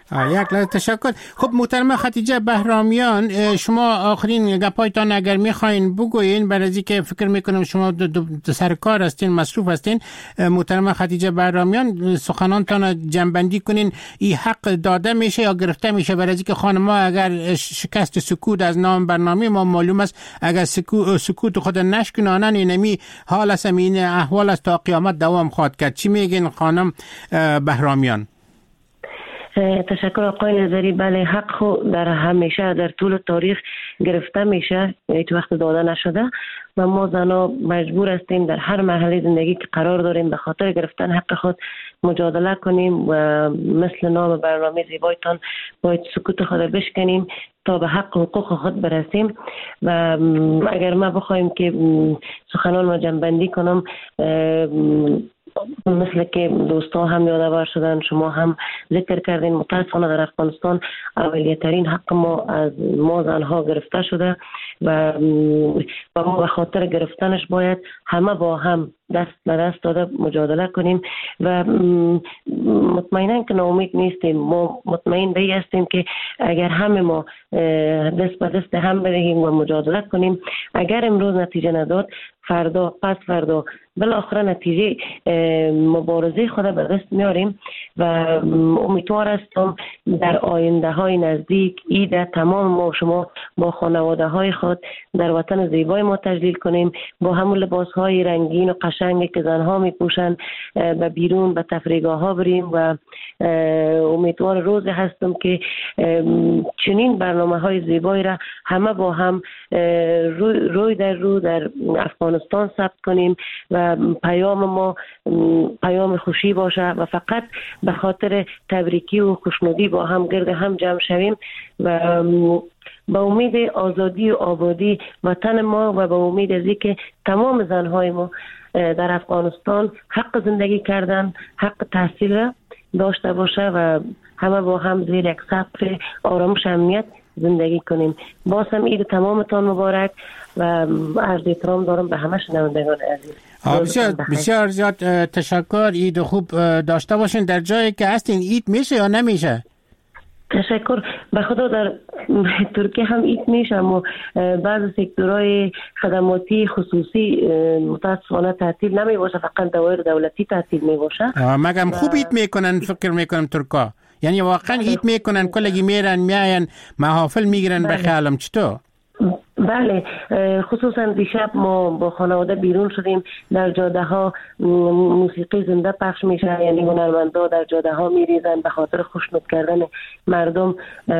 یک لحظه تشکر. خب محترمه خدیجه بهرامیان، شما آخرین گپایتان اگر میخواین بگوین، برای از که فکر میکنم شما سر کار هستین، مصروف هستین. محترمه خدیجه بهرامیان، سخنانتان جنبندی کنین. این حق داده میشه یا گرفته میشه؟ برای از که خانم‌ها اگر شکست سکوت از نام برنامه ما معلوم است، اگر سکوت خود نشکنانن اینمی حال است، این احوال است تا قیامت دوام خواهد کرد. چی میگین خانم بهرامیان؟ تشکر آقای نظری. بله، حق خود در همیشه در طول تاریخ گرفته میشه، هیچ وقت داده نشده و ما زنها مجبور هستیم در هر مرحله زندگی که قرار داریم به خاطر گرفتن حق خود مجادله کنیم و مثل نام برنامه زیبایتان باید سکوت خود بشکنیم تا به حق و حقوق خود برسیم. و اگر ما بخوایم که سخنان ما جنبندی کنم، مثل که دوستان هم یادآور شدن، شما هم ذکر کردین، متاسفانه در افغانستان اولیه‌ترین حق ما از ما زنها گرفته شده و ما به خاطر گرفتنش باید همه با هم دست به دست داده مجادله کنیم و مطمئنا که ناامید نیستیم. ما مطمئن به این هستیم که اگر همه ما دست به دست هم بدهیم و مجادله کنیم، اگر امروز نتیجه نداد، فردا پس فردا بالاخره نتیجه مبارزه خود به دست میاریم و امیدوار هستم در آینده های نزدیک عید تمام ما شما با خانواده های خود در وطن زیبای ما تجلیل کنیم، با همون لباس های رنگین و قشنگی که زنها می پوشن به بیرون به تفریحگاه ها بریم و امیدوار روزی هستم که چنین برنامه های زیبایی را همه با هم روی در رو در افغانستان ثبت کنیم و پیام ما پیام خوشی باشه و فقط به خاطر تبریکی و خوشنودی با هم گرد هم جمع شویم و با امید آزادی و آبادی وطن ما و با امید از اینکه تمام زنهای ما در افغانستان حق زندگی کردن، حق تحصیل را داشته باشه و همه با هم زیر یک سقف آرامش امنیت زندگی کنیم. باز هم عید تمامتان مبارک و عرض احترام دارم به همه شنوندگان عزیز. بسیار زیاد تشکر. عید خوب داشته باشین. در جایی که هستین عید میشه یا نمیشه؟ تشکر. به خدا در ترکیه هم عید میشه و بعض سکتورهای خدماتی خصوصی متاسفانه تعطیل نمی باشه، فقط دوایر دولتی تعطیل می باشه. مگم خوب عید میکنن؟ فکر میکنم ترکا یعنی واقعا عید میکنن، کلگی میرن میاین محافل میگیرن. به خیالم چطور؟ بله، خصوصا دیشب ما با خانواده بیرون شدیم، در جاده ها موسیقی زنده پخش میشه، یعنی هنرمندا در جاده ها میریزن به خاطر خوشنود کردن مردم.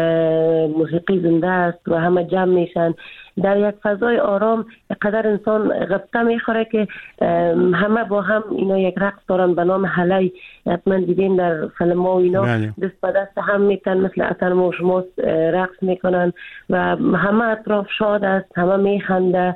موسیقی زنده است و همه جمع میشن در یک فضای آرام. قدر انسان غبطه میخوره که همه با هم اینا یک رقص دارن به نام هلی، حتما دیدین در فیلم ها و اینا. دست به دست هم میتن مثل اتن و شما رقص میکنن و همه اطراف شاد است، همه میخنده.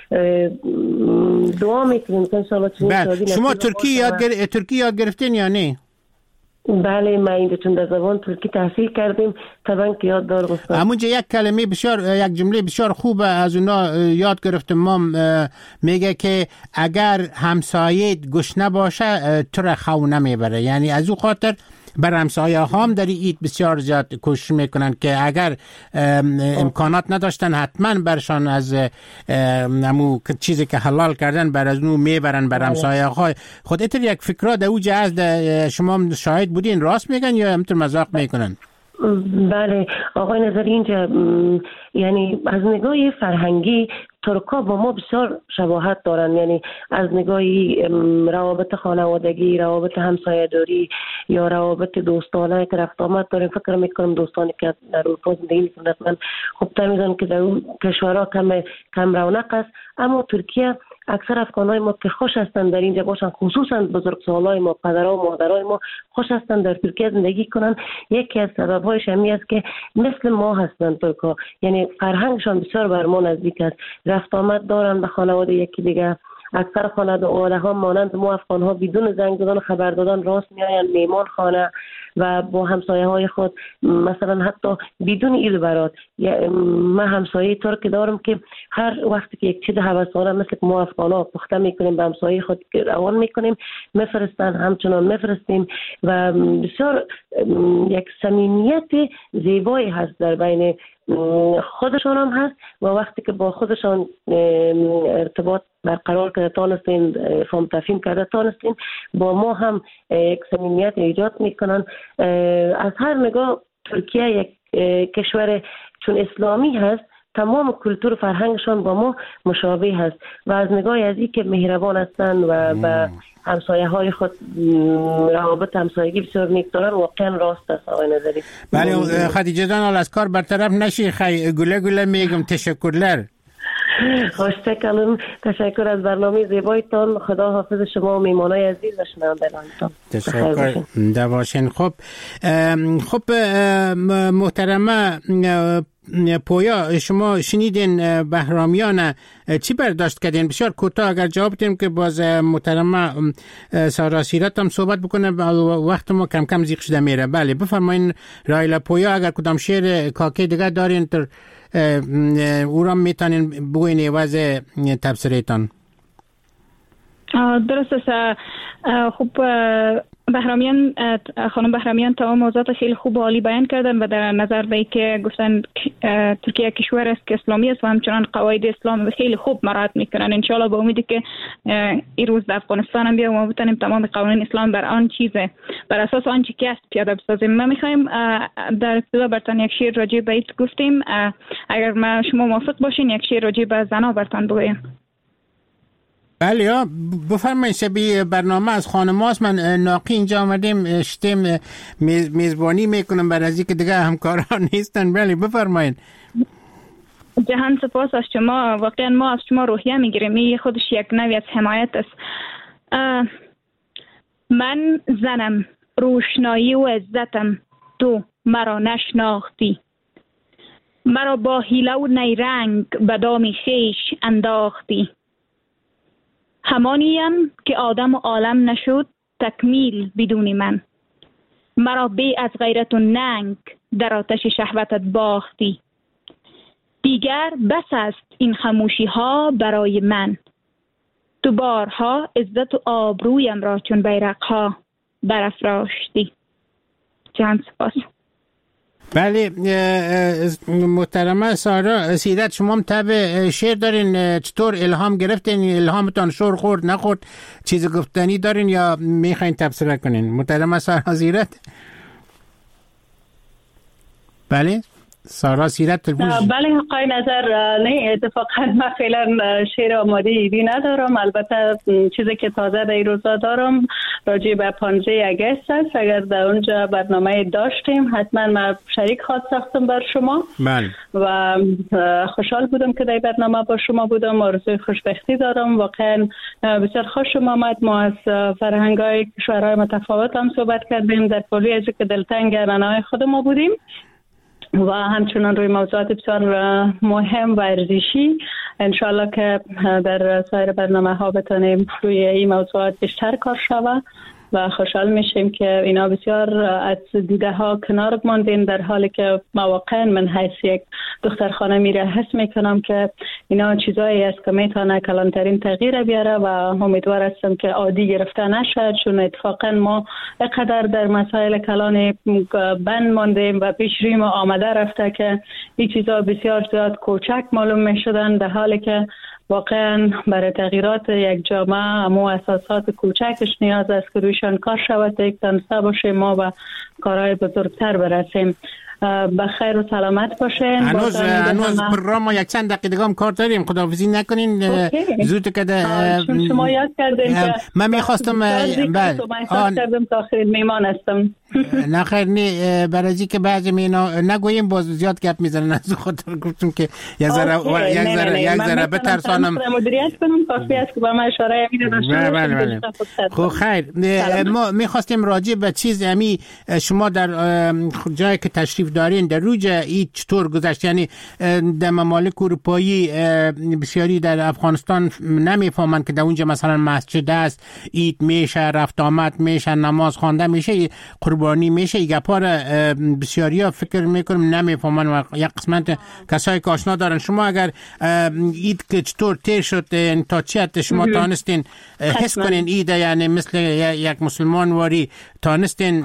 دعا میکنیم که انشاءالله شما ترکی یاد گرفتین یا نه؟ بله، ما اینجا چون در زبان ترکی تحصیل کردیم طبعا که یاد دار گفتم. همونجا یک کلمه بسیار، یک جمله بسیار خوب از اونا یاد گرفتم. ما میگه که اگر همسایه گشنه باشه تو را خو نمیبره، یعنی از او خاطر بر همسایه هم در عید بسیار زیاد کوشش میکنن که اگر امکانات نداشتن حتما برشان از همون چیزی که حلال کردن بر از اونو میبرن بر همسایه های خود. اتر یک فکرها در اوجه از شما شاهد بودین، راست میگن یا همطور مذاق میکنن؟ بله آقای نظری، اینجا یعنی از نگاه فرهنگی ترکا با ما بسیار شباهت دارن، یعنی از نگاهی روابط خانوادگی، روابط همسایه‌داری یا روابط دوستانه که رفت آمد داریم. فکر میکنم دوستانی که در اروپا زندگی میکنن من خوبتر میدونن که در اون کشورها کم رونق است، اما ترکیه اکثر افغانای ما که خوش هستند در اینجا باشن، خصوصا بزرگسالای ما، پدرها و مادرای ما خوش هستند در ترکیه زندگی کنن. یکی از سبب‌هایش همین است که مثل ما هستند ترکا، یعنی فرهنگشان بسیار بر ما نزدیک است، رفت آمد دارن به خانواده یکی دیگه. اکثر خانواده ها مانند ما افغان ها بدون زنگ زدن خبر دادن راست میآیند میهمان خانه و با همسایه های خود مثلا حتی بدون عید برات من همسایه طور که دارم که هر وقتی که یک چیز هوسانه مثل ما افغانا پخته میکنیم به همسایه خود روان میکنیم میفرستن، همچنان میفرستیم و بسیار یک صمیمیت زیبایی هست در بین خودشان هم هست و وقتی که با خودشان ارتباط برقرار کرده تانستین فهم تفهیم کرده تانستین با ما هم یک صمیمیت ایجاد میکنن. از هر نگاه ترکیه یک کشور چون اسلامی هست تمام کلتور و فرهنگشان با ما مشابه هست و از نگاه از این که مهربان هستند و به همسایه های خود روابط همسایگی بسیار نیک دارن واقعا راست است آقای نظری. بله خدیجه جان از کار برطرف نشی خیلی گله میگم تشکرلر. خوشتکلم تشکر از برنامه زیبایتان. خدا حافظ شما و میمانای عزیز و شنوندگانتان. تشکر دواشین. خب محترمه پویا شما شنیدین بهرامیان چی برداشت کردین؟ بسیار کوتاه اگر جواب بدیم که باز محترمه سارا سیرت هم صحبت بکنه وقت ما کم کم زیق شده میره. بله بفرمایین رایلا پویا اگر کدام شعر کاکی دیگه دارین تر او را میتونین بگوین عوض تبصره‌تان. درست است. خوب بهرامیان خانم بهرامیان تمام موضوعات خیلی خوب و عالی بیان کردن و در نظر به که گفتن ترکیه کشور است که اسلامی است و همچنان قواعد اسلام خیلی خوب مراعات میکنن. انشالله با امیدی که این روز در افغانستان هم بیا و ما بتونیم تمام قوانین اسلام بر آن چیزه بر اساس آنچه که است پیاده بسازیم. ما میخوایم در ابتدا برتان یک شعر راجع به ایت گفتیم، اگر ما شما موافق باشین یک شعر راجع به زنا برتان بگویم. بله بفرمایید. شبیه برنامه از خانم هاست. من ناقی اینجا آمدیم شتیم میزبانی میکنم برای از اینکه دیگه همکاران نیستن. بله بفرمایید. جهان سپاس از شما. واقعا ما از شما روحیه میگیریم. این خودش یک نوعی از حمایت است. من زنم روشنایی و عزتم، تو مرا نشناختی، مرا با حیله و نیرنگ به دام خویش انداختی. همانیم که آدم و عالم نشد تکمیل بدون من، مرا بی از غیرت و ننگ در آتش شهوتت باختی. دیگر بس است این خاموشی ها برای من، تو بارها عزت و آبرویم را چون بیرق ها برافراشتی. چند سپاس. بله محترمه سارا سیرت شما هم طبع شعر دارین؟ چطور الهام گرفتین؟ الهامتان شور خورد نخورد؟ چیز گفتنی دارین یا میخواین تبصره کنین؟ محترمه سارا سیرت. بله سارا سیرت بله آقای نظر. نه اتفاقا من فعلا شعر آماده ایدی ندارم. البته چیزی که تازه در این روزا دارم راجع به 15 اگست است. اگر در اونجا برنامه داشتیم حتما من شریک خواهد ساختم بر شما. بله. و خوشحال بودم که در برنامه با شما بودم. آرزوی خوشبختی دارم. واقعا بسیار خوشم آمد. ما از فرهنگ‌های کشورهای متفاوت هم صحبت کردیم. در کلی از که دلتنگ رنای خود ما بودیم و همچنان روی موضوعات بسیار مهم و ارزشی. انشالله که در سایر برنامه ها بتانیم روی این موضوعات بیشتر کار شود و خوشحال میشیم که اینا بسیار از دیده ها کنار ماندین، در حالی که واقعا من حیث یک دختر خانه میره حس میکنم که اینا چیزایی است که میتونه کلانترین تغییر بیاره و امیدوار هستم که عادی گرفته نشد، چون اتفاقا ما اقدر در مسائل کلان بند ماندیم و پیش روی ما آمده رفته که این چیزا بسیار زیاد کوچک معلوم میشدن، در حالی که واقعا برای تغییرات یک جامعه امو اساسات کوچکش نیاز است که رویشان کار شود تا یک تنسه باشه ما و کارهای بزرگتر برسیم. بخیر و سلامت باشین. هنوز برنامه ما یک چند دقیقه هم کار داریم. خداحافظی نکنین. زود که شما یاد کردین که من میخواستم کردم تا آخر میمان هستم. نه خیر نه برای که بعضی مینا نگوییم باز زیاد گپ میزنن، از خاطر گفتم که یک ذره بترسانم مدیریت کنم. کافی است که با من اشاره میده. خب خیر ما میخواستیم راجع به چیز امی شما شما در جایی که تشریف دارین در روز عید چطور گذشت؟ یعنی در ممالک اروپایی بسیاری در افغانستان نمیفهمن که در اونجا مثلا مسجد است، عید میشه، رفت آمد میشه، نماز خوانده میشه، قربانی میشه. این گپا را بسیاری ها فکر میکنم نمیفهمن و یک قسمت کسایی که آشنا دارن. شما اگر عید که چطور تیر شد، تا چی حد شما تانستین حس کنین عید، یعنی مثل یک مسلمان واری تانستین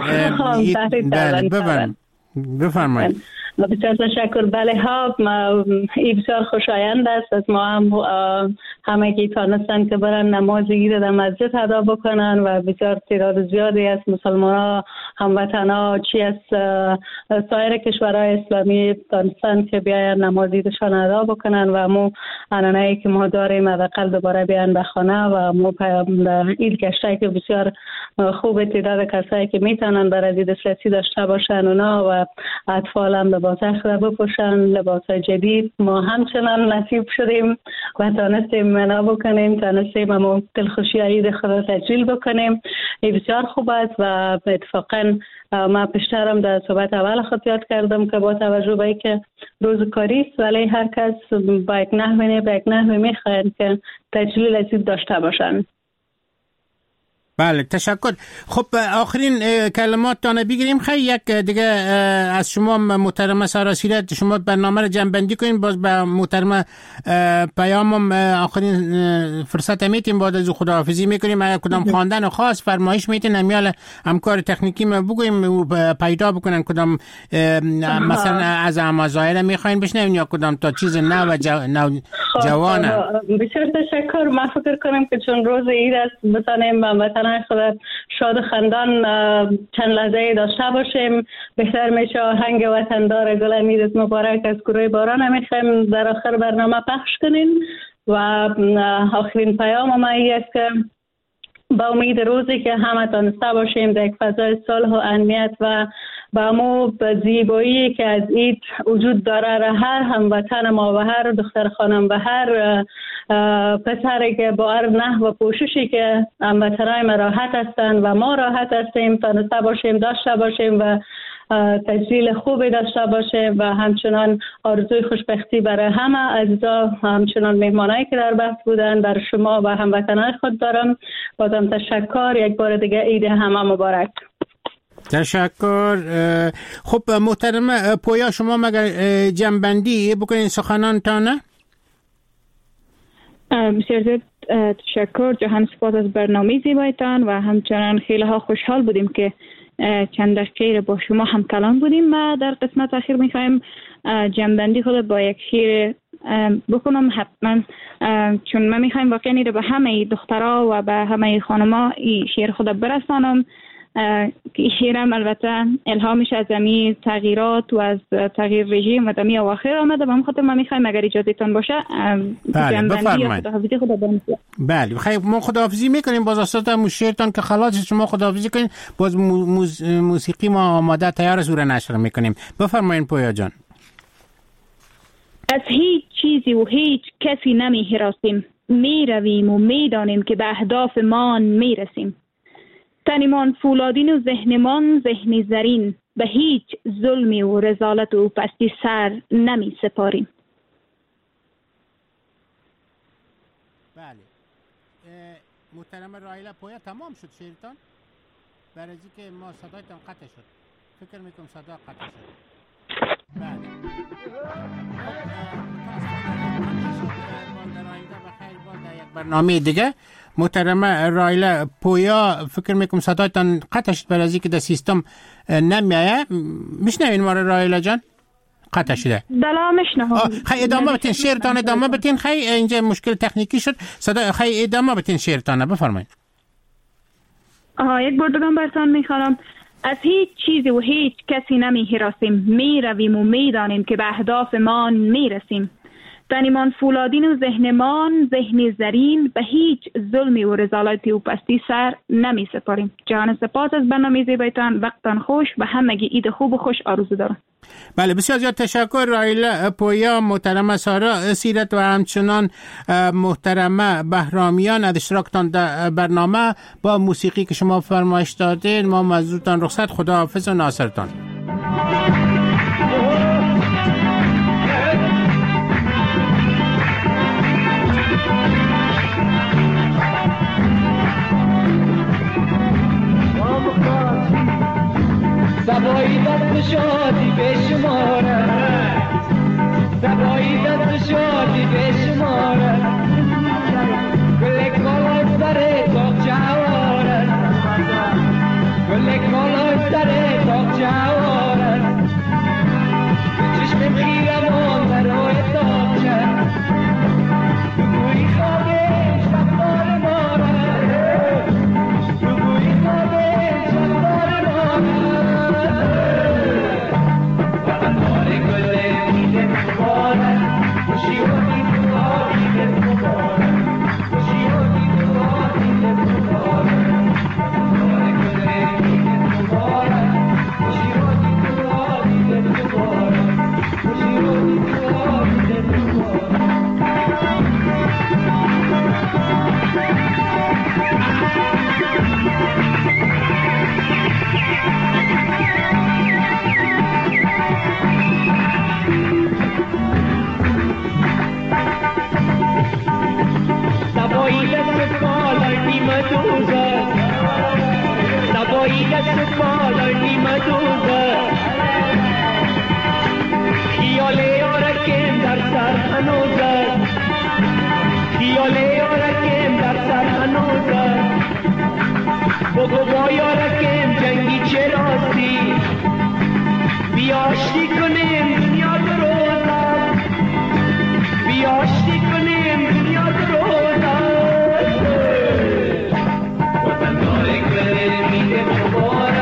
بفرمایید. بسیار تشکر. بله ها، این بسیار خوشایند است از ما هم همه که تانستن که برن نماز عید در مسجد ادا بکنن و بسیار تعداد زیادی از مسلمان ها، هموطنا چی از سایر کشورهای اسلامی تانستن که بیاین نماز عیدشان ادا بکنن و مو عنعنه‌ای که ما داریم حداقل دوباره بیان به خانه و مو عید گشته که بسیار خوب تعداد کسایی که میتونن برای عید دسترسی داشته باشن اونا و اطفال هم لباس اخره بپوشن، لباس جدید. ما همچنان نصیب شدیم و تانستیم منا بکنیم، تانستیم همون دلخوشی عید خدا تجلیل بکنیم. این بسیار خوب است و اتفاقا ما پیشترم در صحبت اول خود یاد کردم که با توجه به اینکه روز کاری است ولی هر کس با یک نحوی میخواین که تجلیل از عید داشته باشن. بله تشکر. خب آخرین کلماتتان بگیریم. خیلی یک دیگه از شما محترمه سارا سیرت، شما برنامه رو جمع کنین. باز به محترمه پیامم آخرین فرصت میتیم بعد از خداحافظی میکنیم. اگر کدام خواندن خاص فرمایش میتین امیال همکار تکنیکی ما بگویم پیدا بکنن کدام مثلا از امازایر میخواین بشنوین یا کدام تا چیز نو جوانه. بسیار تشکر. من فکر کنم که چون روز عید است بتانیم مثلا خدا شاد خندان چند لحظه داشته باشیم. بهتر میشه آهنگ وطندار گل عیدت مبارک از گروه باران میخوایم در آخر برنامه پخش کنیم و آخرین پیام ما این است که با امید روزی که همه تانسته باشیم در یک فضای صلح و امنیت و با امو زیبایی که از عید وجود داره را هر هموطن ما و هر دختر خانم و هر پسری که با هر نحو و کوششی که هموطنای ما راحت هستند و ما راحت هستیم تانسته باشیم داشته باشیم و تجلیل خوبی داشته باشه و همچنان آرزوی خوشبختی برای همه عزیزا، همچنان مهمانایی که در بحث بودن، بر شما و هموطنان خود دارم. بازم تشکر. یک بار دیگه عید همه مبارک. تشکر. خب محترم پویا، شما مگر جنبندی بکنین سخنانتانه؟ بسیار زیاد تشکر. جهان سپاس از برنامه زیبایتان و همچنان خیلی ها خوشحال بودیم که چند دقیقه با شما هم کلام بودیم. ما در قسمت اخیر میخوایم جنبندی خود با یک شعر بکنم حتما، چون من میخوایم واقعا به همه دخترها و به همه خانم‌ها این شعر خود برسانم که این شعرم البته الهامش از امی تغییرات و از تغییر رژیم و دمی اواخر آمده. به همین خاطر ما میخوایم اگر اجازه تان باشه جنبندی خداحافظی خود بریم. بله خیلی ما خداحافظی میکنیم. باز اصلا شعرتان که خلاص شما خداحافظی کنین، باز موسیقی ما آماده تیار سوره نشر میکنیم. بفرمایید پویا جان. از هیچ چیزی و هیچ کسی نمی هراسیم، می رویم و می دانیم که به اهداف مان می رسیم. تنمان فولادین و ذهنمان ذهنی زرین، به هیچ ظلمی و رذالت و پستی سر نمی سپاریم. بله محترم رایلا پویا تمام شد شعرتان؟ برای که ما صدایتان قطع شد، فکر میکنم صدا قطع شد. بله برنامه دیگه محترمه رایلا پویا فکر میکنم صدایتان قطع شد برای که در سیستم نمیایه. میشنوین ما رایلا جان؟ قطع شده. بلا میشنوم. خیلی ادامه بتین شعرتان ادامه بتین. خیلی اینجا مشکل تکنیکی شد. صدا خیلی ادامه بتین شعرتان بفرمایید. یک بار دیگه براتون میخوام. از هیچ چیزی و هیچ کسی نمی هراسیم، می رویم و می دانیم که به اهداف ما می رسیم. تنیمان فولادین و ذهنمان ذهن زرین به هیچ ظلمی و رذالتی و پستی سر نمی سپاریم. جهان سپاس از برنامه زیبایتان. وقتان خوش و همگی عید خوب و خوش آرزو دارم. بله بسیار زیاد تشکر رایله پویا، محترمه سارا سیرت و همچنان محترمه بهرامیان از اشتراکتان در برنامه با موسیقی که شما فرمایش دادین. ما مزدورتان رخصت، خداحافظ و ناصرتان. سبایی دست شادی به شمارد، سبایی دست شادی به شمارد، گل کالای سر تاقچه آورد، گل کالای سر تاقچه آورد، چشم خیرمان در روی تاقچه، بگوی خوابه شبدار مارد، بگوی خوابه شبدار مارد. Go, go, go.